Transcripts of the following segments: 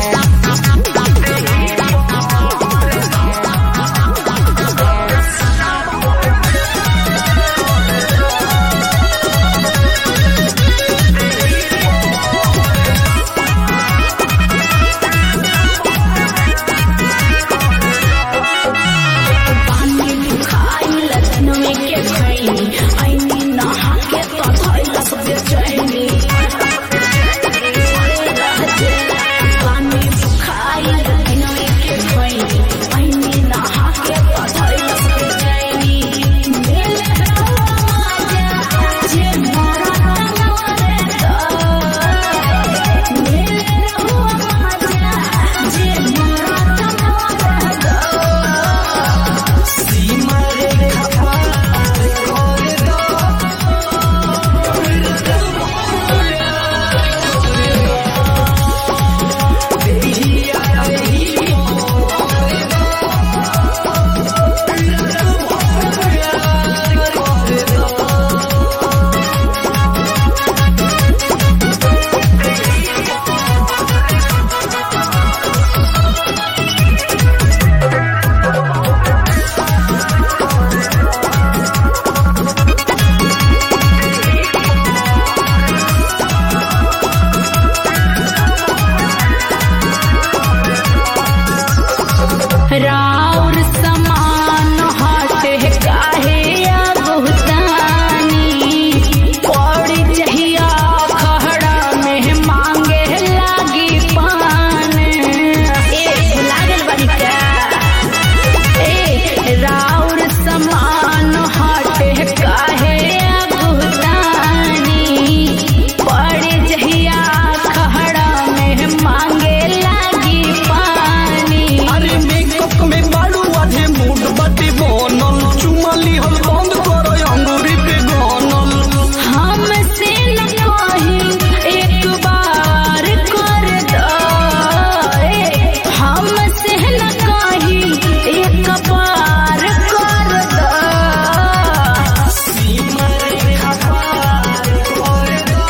राउर समान हाथे काहे अगुतानी पड़ी जहिया खहड़ा में मांगे लागी पान लागल बड़ी का राउर समान हाथे काहे अगुतानी पड़ी जहिया खहड़ा में मांगे लागी पानी। अरे मेकअप में बालू आधे मूड बटी बनल चुमली हम बंद करो अंगूरी पे गनल हमसे न कही एक बार कर दो हमसे न कही एक बार कर दो सीमा रेखा पार कर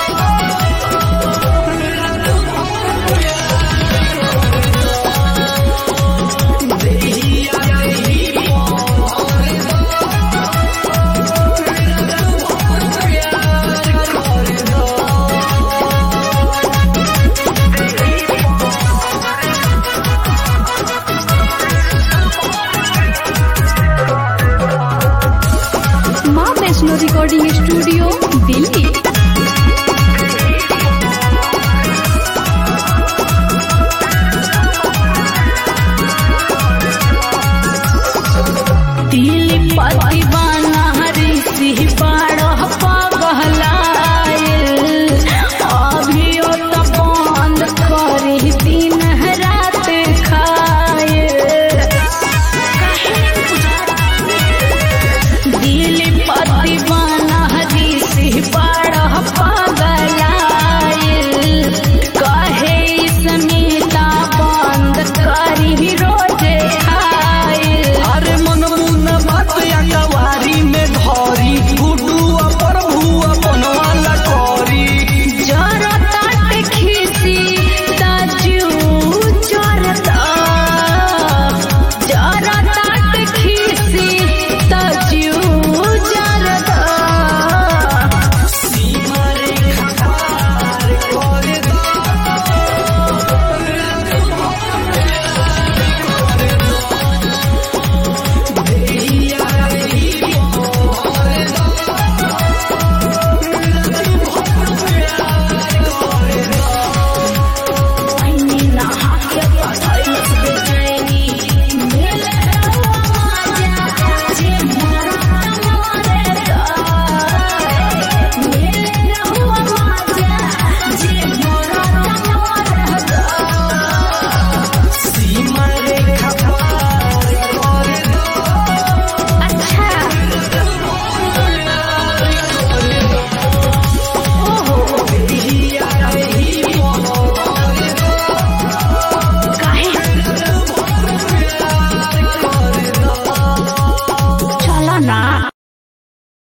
दो देहिया देही माँ वैष्णो रिकॉर्डिंग स्टूडियो दिल्ली।